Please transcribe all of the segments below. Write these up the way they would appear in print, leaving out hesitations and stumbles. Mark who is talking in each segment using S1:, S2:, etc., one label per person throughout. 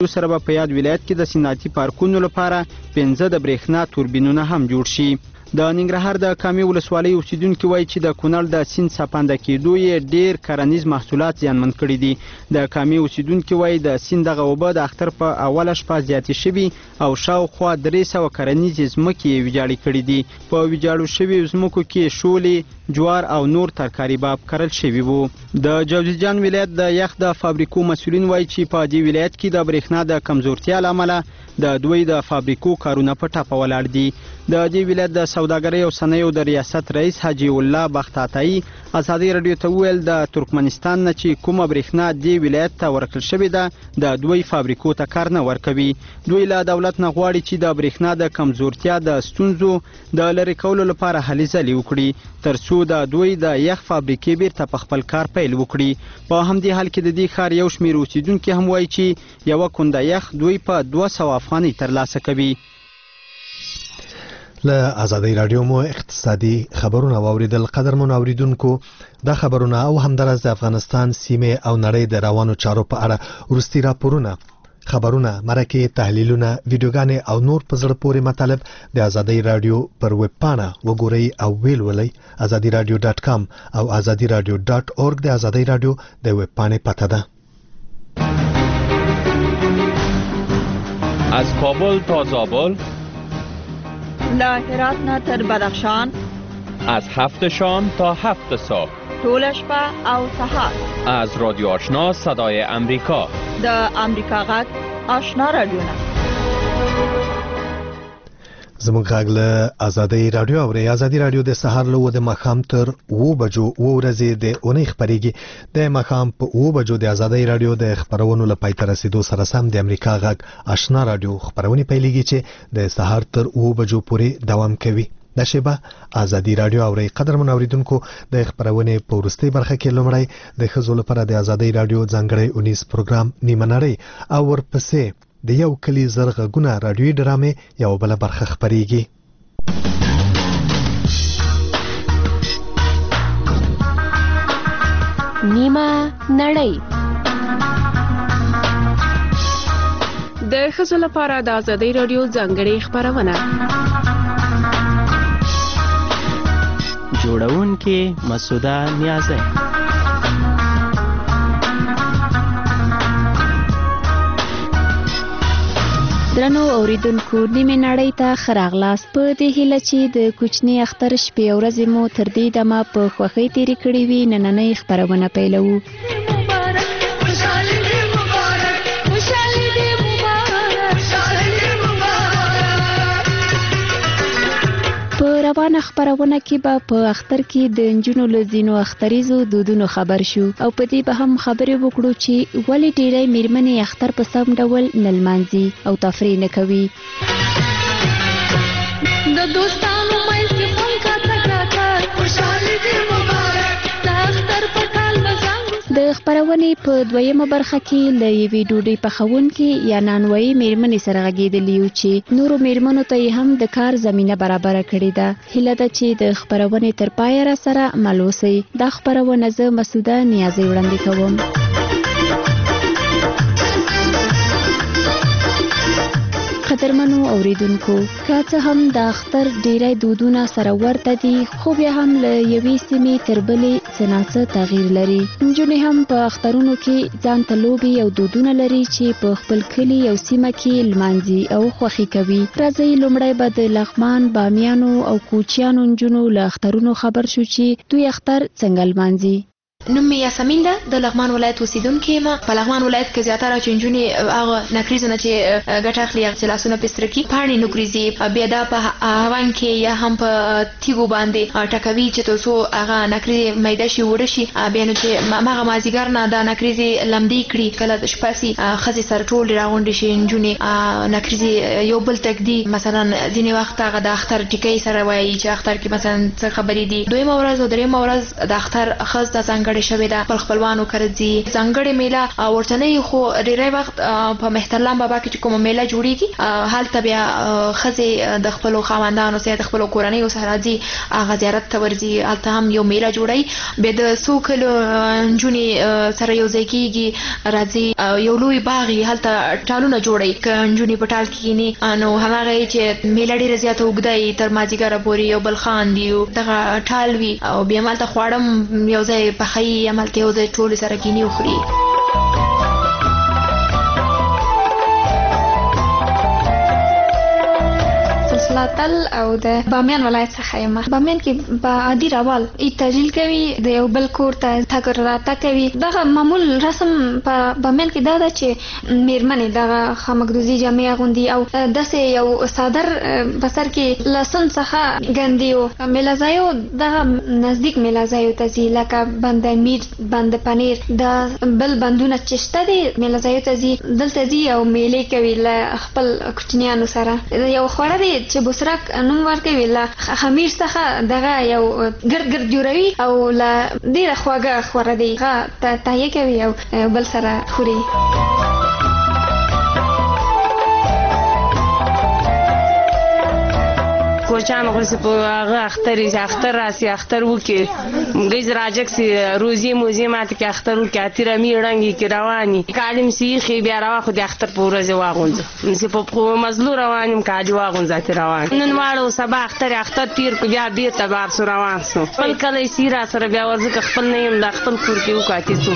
S1: سره به په یاد ولایت کې د صنعتي پارکونو لپاره 15 د برېښنا توربینونه هم جوړ شي. د ننګرهار د کامې ولسوالۍ اوسیدونکي وایي چې د کونړ د سیند څپانده کېدو یې ډېر کرنیز محصولات زیانمن کړي دي. د کامې اوسیدونکي وایي د سیند دغه اوبه د اختر په اوله شپه زیاتې شوي او شاوخوا 300 کرنیزې ځمکې یې ویجاړې کړي دي. په ویجاړو شویو ځمکو کې شولې، جوار او نور ترکاري باب کرل شوي وو. د جوزجان ولایت د یخ د فابریکو مسؤلین وایي چې په دې ولایت کې د برېښنا د کمزورتیا له امله د دوی د فابریکو کارونه په ټپه ولاړ دي. د دې ولایت د سوداګرۍ او صنایعو د ریاست رئیس حاجي الله بخت عطایي ازادي راډیو ته وویل د ترکمنستان نه چې کومه برېښنا دې ولایت ته ورکړل شوې ده د دوی فابریکو ته کار نه ورکوي. دوی له دولت نه غواړي چې د برېښنا د کمزورتیا د ستونزو د لرې کولو لپاره هلې ځلې وکړي تر څو د دوی د یخ فابریکې بیرته په خپل کار پیل وکړي. په همدې حال کې د دې ښار یو شمېر اوسیدونکي هم وایي چې یوه کونده یخ دوی په 200 افغانۍ ترلاسه کوي.
S2: له ازادي راډیو مو اقتصادي خبرونه واوریدل. قدرمن اوریدونکو، دا خبرونه او همدارس د افغانستان سیمه او نړۍ د روانو چارو په اړه ورستي راپورونه، خبرونه، مرکې، تحلیلونه، ویډیوګانې او نور په زړه پورې مطالب د ازادي راډیو پر ویب پاڼه وګورئ او ویلولئ. azadiradio.com او azadiradio.org د ازادي راډیو د ویب پاڼې پته ده.
S3: از کابل تا زابل،
S4: له هرات نه تر بدخشان،
S3: از 7 شام تا 7 صبح،
S4: ټوله شپه او سهار.
S3: از رادیو آشنا صدای امریکا،
S4: د امریکا غږ آشنا رادیو نه.
S2: زموږ غږ له ازادي راډیو اوري. ازادي راډیو د سهار له د ماښام تر 2 بجو ورځې د اونۍ خبريږي. د ماښام په 2 بجو د ازادي راډیو د خبرونو لپاره تر رسیدو سره سم د امریکا غږ آشنا راډیو خبرونه پیلېږي چې د سهار تر 2 بجو پورې دوام کوي. د شبه ازادي راډیو اوري. قدرمن اوریدونکو، د خبرونه په ورستۍ برخه کې لومړی د خزو لپاره د ازادي راډیو ځانګړی 19 پروګرام نیمه نړۍ او ورپسې د یو کلی زرغونه رادیوي ډرامې یو بل برخه خبريږي.
S5: نیمه نړۍ د ښځو لپاره د ازادي راډیو ځانګړې خبرونه.
S6: جوړونکې مسعوده نیازی.
S5: درنو اوریدونکو، نیمه نړۍ ته ښه راغلاست. په دې هیله چې د کوچني اختر شپې او ورځې مو تر دې دمه په خوښۍ تېرې کړې وي، نننۍ خپرونه پیلوو. په روانه خبرونه کې به په اختر کې د نجونو له ځینو اختریزو دودونو خبر شو او په دې به هم خبرې وکړو چې ولې ډېری میرمنې اختر په سم ډول نه لمانځي او تفریح نه کوي.
S7: د دوستانو منځ کې خوند کاته کاته خوشحالي دې مبارک د اختر په کال بزنګ.
S5: د خبرونې په دویمه برخه کې له یوې ډوډۍ پخونکې یا نانوایي میرمنې سره غږېدلي یو چې نورو میرمنو ته یې هم د کار زمینه برابره کړې ده. هیله ده چې د خبرونې تر پایه را سره مل اوسئ. دا خبرونه زه مسعوده نیازی وړاندې کوم. قدرمنو اوریدونکو، که څه هم د اختر ډیری دودونه سره ورته دي، خو بیا هم له یوې سیمې تر بلې څه ناڅه تغییر لري. نجونې هم په اخترونو کې ځان ته لوبې او دودونه لري چې په خپل کلي او سیمه کې لمانځي او خوښي کوي. راځئ لومړی به د لغمان، بامیانو او کوچیانو نجونو له اخترونو خبر شو چې دوی اختر څنګه لمانځي.
S8: نوم مې یاسمین ده، د لغمان ولایت اوسیدونکې یم. په لغمان ولایت کې زیاتره چې نجونې هغه نکریزو نه چې ګټه اخلي، هغه چې لاسونه پرې ستره کړي، پاڼې نکریزي، بیا دا په هاون کې یا هم په تیږو باندې ټکوي چې تر څو هغه نکریزې میده شي، وړه شي. بیا نو چې هغه مازدیګر نه دا نکریزې لمدې کړي، کله د شپه سي ښځې سره ټولې راغونډې شي، نجونې نکریزې یو بل تک دي. مثلا ځینې وخت هغه د اختر ټیکۍ سره وایي چې اختر کې مثلا څه خبرې دي. دویمه ورځ او درېیمه ورځ د اختر ښځ د ځانګړې ځانګړې شوې ده خپل خپلوانو کرځي ځانګړې میله ورتنې خو ډېری وخت په مهترلام بابا کې چې کومه میله جوړیږي هلته بیا ښځې د خپلو خاوندانو سره د خپلو کورنیو سره راځي هغه زیارت ته ورځي هلته هم یو میله جوړوي بیا د څو کلو نجونې سره یو ځای کېږي راځي یو لوی باغ یې هلته ټالونه جوړوي که نجونې په ټال کې کښېني نو هماغه یې چې میله ډېره زیاته اوږده وي تر مازدیګره پورې یو بل خاندي دغه ټال وي او بیا همالته خواړه هم یو ځای پخوي همالته یو ځای ټولې سره کښېني وخوري
S9: تل او د بامیان ولایت څخه یم. بامیان کې په عادي روال تجلیل کوي د یو بل کور ته تګ راتګ کوي. دغه معمول رسم په بامیان کې دا ده چې میرمنې دغه خامکدوزي جامې اغوندي او داسې یو صادر په سر کې لسن څخه ګندي او میلازایو دغه نزدیک میلازایو ته ځي لکه بند امیر بند پنیر د بل بندونه چې شته دي میلازایو ته ځي دلته ځي او میلې کوي له خپل کوچنیانو سره. یو خوړه دی چې بوسرک نوم ورکوي له خمیر څخه دغه یو ګرد ګرد جوړوي او له ډېره خواږه خوړه دی هغه تهیه کوي او بل سره خوري.
S10: کوچان غوسه په هغه اختر راسي اختر وکي مګز راجک سي روزي موزي ماته کې اختر وکي اتیره میړنګي کې رواني کالم سیخي بیا راو خو د اختر په ورځ واغونځ مې په مزلو روانم کاجي واغونځ اتیره روان نن واړو سبا اختر تیر کو بیا بیرته بار سو روان سو خپل کله سیرا سره بیا ورزه خپل نه يم د خپل کور کې وکاتې سو.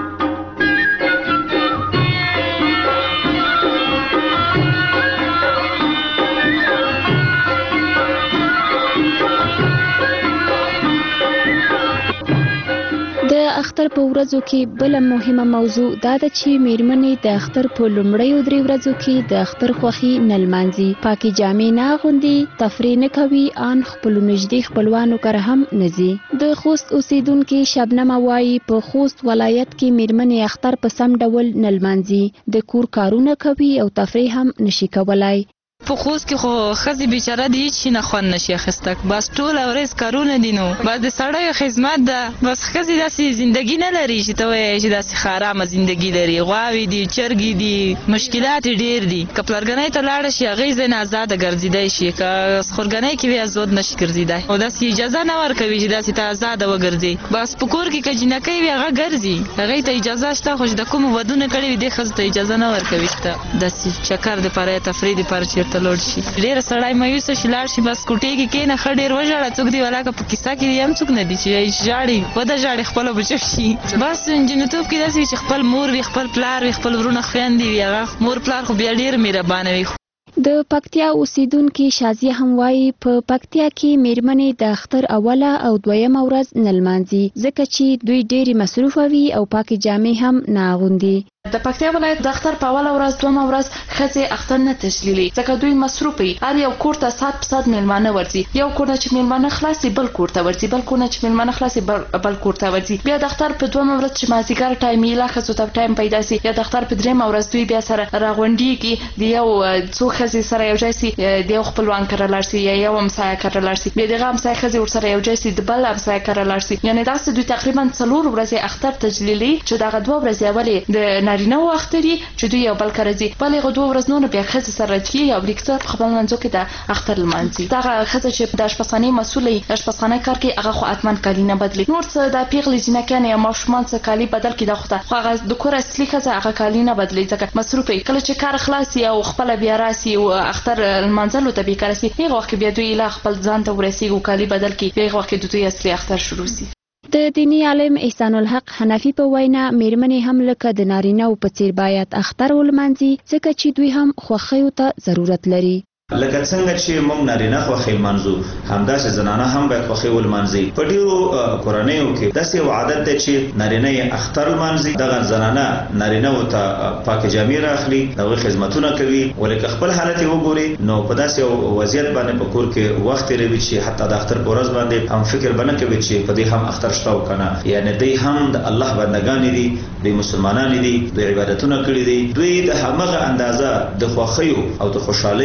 S5: د اختر په ورځو کې بل مهمه موضوع دا ده چې میرمنې د اختر په لومړیو 3 ورځو کې د اختر خوښي نه لمانځي، پاکي جامې نه اغوندي، تفریح نه کوي، ان خپلو نږدې خپلوانو کره هم نه ځي. د خوست اوسیدونکې شبنم وایي په خوست ولایت کې میرمنې اختر په سم ډول نه لمانځي، د کور کارونه کوي او تفریح هم نشي کولای.
S11: په خوست کې خو ښځې بیچاره دي هیڅ شي نه خوند نشي اخیستک، بس ټوله ورځ کارونه دي نو بس د سړیو خدمت ده. بس ښځې داسې زندګي نه لري چې ته وایې چې داسې ښه ارامه زندګي لري. غواوې دي، چرګې دي، مشکلات یې ډېر دي. که پلرګنۍ ته لاړه شي هغې ځای نه ازاده ګرځېدی شي، که خورګنۍ کې وي ازاد نشي ګرځېدی او داسې اجازه نه ورکوي چې داسې ته ازاده وګرځې. بس په کور کې که جینکۍ وي هغه ګرځي، هغې ته اجازه شته، خو چې د کومو ودونه کړي وي دې ښځو ته اجازه نه ورکوي چې ته داسې چکر دپاره یا تفریح دپاره چېرته لاړ شي. ډېر سړی مایوسه شي لاړ شي بس کوټې کې کېنه ښه ډېر وژاړه. څوک دی ولاکه په کیسه کې هم څوک نه دي چې ژاړي وده ژاړي خپله به چپ شي. بس نجونتوب کې داسې وي چې خپل مور وي، خپل پلار وي، خپل ورونه خویندې وي، هغه مور پلار خو بیا ډېر مهربانه وي.
S5: د پکتیا اوسیدونکې شازیه هم وایي په پکتیا کې میرمنې د اختر اوله او دویمه ورځ نه لمانځي ځکه چې دوی ډېرې مصروفه وي او پاکې جامې هم نه اغوندي.
S12: د پکتیا ولایت د اختر په اوله ورځ دویمه ورځ ښځې اختر نه تشلیلي ځکه دوی مصروف وي. هر یو کور ته ساعت په ساعت میلمانه ورځي، یو کور نه چې میلمانه خلاصي بل کور ته ورځي، بل کور نه چې میلمانه خلاصي بل کور ته ورځي. بیا د اختر په دویمه ورځ چې مازدیګر ټایم یې لا ښځو ته ټایم پیدا سي یا د اختر په دریمه ورځ دوی بیا سره راغونډېږي، د یو څو ښځې سره یو ځای سي، د یو خپلوان کره لاړ سي یا یو همسایه کره لاړ سي، بیا دغه همسایه ښځې ورسره یو ځای سي د بل همسایه کره لاړ سي. یعنې داسې دوی تقریبا 4 ورځې اختر تجلیلي چې دغه 2 ورځې اولې د نارینه‌و اختر چې دوی یو بل کره ځي، بلې هغه 2 ورځې نور بیا ښځې سره راجلي او لیکته په خپل منځو کې د اختر لمانځي. دغه ښځه چې د اشپزخانې مسؤله وي، د اشپزخانې کار کوي، هغه خو حتما کالي نه بدلي. نور څه د پیغلې جینکیانې یا ماشومان څه کالي بدل کړي دا خو هغه د کور اصلي ښځه هغه کالي نه بدلي ځکه مصروف وي. کله چې کار خلاص وي او خپله بیا راسي او اختر لمانځلو ته بیکاره سي، هغه وخت کې بیا دوی لا خپل ځان ته ورسېږي او کالي بدل کړي، بیا هغه وخت کې د دوی اصلي اختر شروع سي.
S5: د دینی عالم احسان الحق حنفي په وینا میرمنې هم لکه د نارینه‌و په څیر باید اختر ولمانځي ځکه چې دوی هم خوښیو ته ضرورت لري.
S13: لکه څنګه چې موږ نارینه خوښي منځو همداسې زنانه هم باید خوښي ولمانځي. په ډیرو کورنیو کې داسې یو عادت دی چې نارینه یې اختر لمانځي، دغه زنانه نارینه ته پاکې جامې راخلي، دغه خدمتونه کوي، ولکه خپل حالت یې وګوري نو په داسې یو وضعیت باندې په کور کې وخت تېروي چې حتی د اختر په ورځ باندې هم فکر به نه کوي چې په دې هم اختر شته او که نه. یعنې دوی هم د الله بندګانې دي، دوی مسلمانان دي، دوی عبادتونه کړي دي، دوی د همغه اندازه د خوښیو او د خوشحالیو د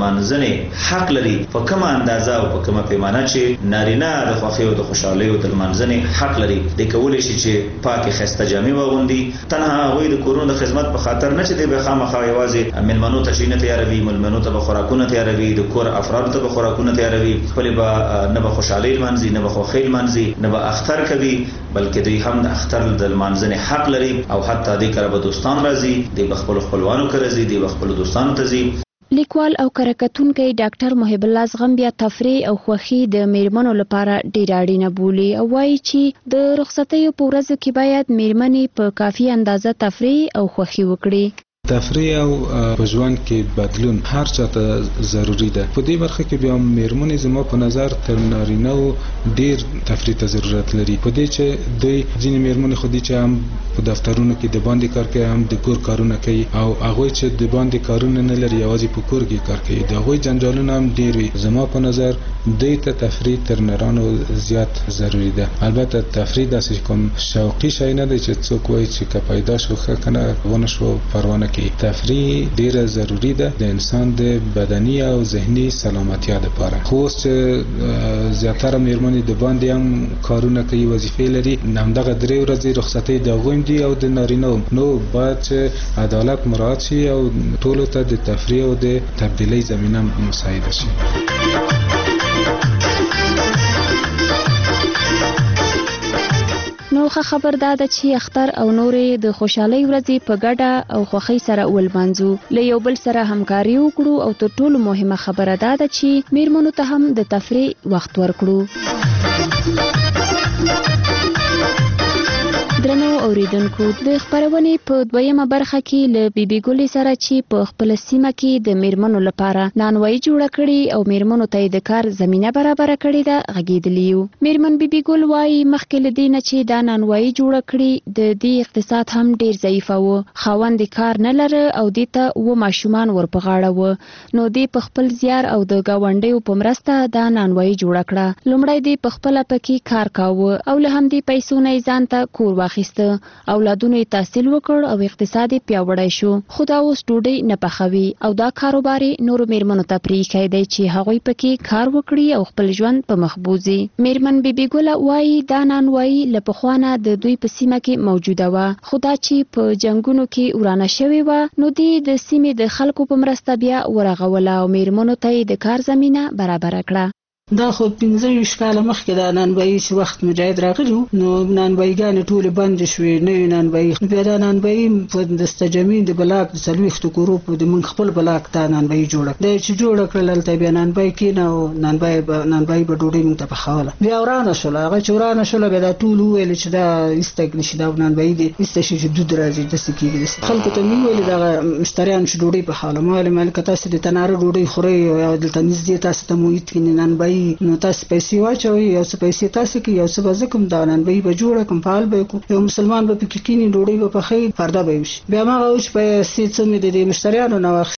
S13: لمانځنې حق لري په کومه اندازه او په کومه پیمانه چې نارینه د خوښۍ او د خوشحالۍ او د لمانځنې حق لري د کولی شي چې پاکه خسته جامې واغوندي تنها هغوی د کورونو د خدمت په خاطر نه چې د بخامخا یوازې مېلمنو ته شي نه تیاروي مېلمنو ته به خوراکونه تیاروي د کور افرادو ته به خوراکونه تیاروي خپلې به نه به خوشحالۍ لمانځي نه به خوښۍ لمانځي نه به اختر کوي بلکې دوی هم د اختر د لمانځنې حق لري او حتی دوی کره به دوستان راځي دوی به خپلو خپلوانو کره ځي دوی به خپلو دوستانو ته ځي.
S5: لیکوال او کرکټونکی ډاکټر محب الله زغم بیا تفریح او خوښي د میرمنو لپاره ډیر اړینه بولي او وایي چې د رخصتیو په ورځو کې باید میرمنې په کافي اندازه تفریح او خوښي وکړي.
S14: تفریح او په ژوند کې بدلون هر چاته ضروری ده. په دې برخه کې بیا میرمنې زما په نظر تر نارینه‌و ډیر تفریح ته ضرورت لري. په دې چې دوی ځینې میرمنې خو دې چې هم په دفترونو کې د باندې کار کوي هم د کور کارونه کوي او هغه چې د باندې کارونه نه لري یوازې په کور کې کار کوي د هغوی جنجالونه هم ډیر وي. زما په نظر دوی ته تفریح تر نارانو زیات ضروری ده. البته تفریح داسې کوم شوقي شی نه دی چې څوک وایي چې که پیدا شو ښه کنه ونه شو پروا نه کوي. تفریح ډیره ضروری ده د انسان د بدني او ذهني سلامتیا لپاره. خو چې زیاتره میرمنې د باندې هم کارونه کوي وظیفې لري همدغه 3 ورځې رخصتۍ د هغوی دي او د نارینه نو باید چې عدالت مراعات شي او ټولو ته د تفریح او د تبدیلۍ زمینه مساعده شي.
S5: نو ښه خبر دا ده چې اختر او نورې د خوشحالۍ ورځې په ګډه او خوښۍ سره ولمانځو له یو بل سره همکاري وکړو او تر ټولو مهمه خبره دا ده چې میرمنو ته هم د تفریح وخت ورکړو. درنو اوریدونکو د خبرونې په دویمه برخه کې له بیبي ګلې سره چې په خپل سیمه کې د میرمنو لپاره نانوایی جوړه کړي او میرمنو ته د کار زمينه برابر کړي ده غږیدلی یو. میرمن بیبي ګل وايي مخکې له دې نه چې دا نانوایی جوړه کړي د دې اقتصاد هم ډیر ضعیف و خاوند کار نه لره او دې ته و ماشومان ورپغاړه و نو دې په خپل زیار او د گاونډیو په مرسته دا نانوایی جوړه کړه. لومړی دې په خپل پکې کار کاوه او له هم دې پیسو نه ځان ته کور واخیسته اولادونو یې تحصیل وکړ او اقتصاد یې پیاوړی شو. خو دا اوس ډوډۍ نه پخوي او دا کاروبار نورو میرمنو ته پرېښی دی چې هغوی پکې کار وکړي او خپل ژوند په مخ بوځي. میرمن بیبي ګله وایي دا نانوایی له پخوانه د دوی په سیمه کې موجوده وه خو دا چې په جنګونو کې ورانه شوې وه نو دې د سیمې د خلکو په مرسته بیا ورغوله او میرمنو ته یې د کار زمینه برابره کړه.
S15: دا خو 15 کاله مخکې د نانوایی چې وخت مجاهد راغلی نو نانواییګانې ټولې بندې شوې نوې نانوایی بیا دا نانوایی په د استجمې د بلاک د 40 کورو په د من خپل بلاک دا نانوایی جوړه دا چې جوړه کړل هلته بیا نانوایی کېنه او نانوایی به ډوډۍ موږ ته پخوله بیا ورانه شوله هغه چې ورانه شوله بیا دا ټول وویل چې دا ایسته کړي شي دا نانوایی دی ایسته شي چې دود راځي داسې کېږي خلکو ته مې ویل دغه مشتریانو چې ډوډۍ پخوله ما ویل مالکه تاسې د تناره ډوډۍ خورئ او دلته نږدې تاسو ته محیط کې نانوایی نو تاسو پیسې واچوئ یو څه پیسې تاسو کې یو څه به زه کوم دا نانوایی به جوړه کوم فعال به کوم یو مسلمان به پکې کینی ډوډۍ به پخوي پرده به وشي بیا ما چې پیسې څه مې د مشتریانو نه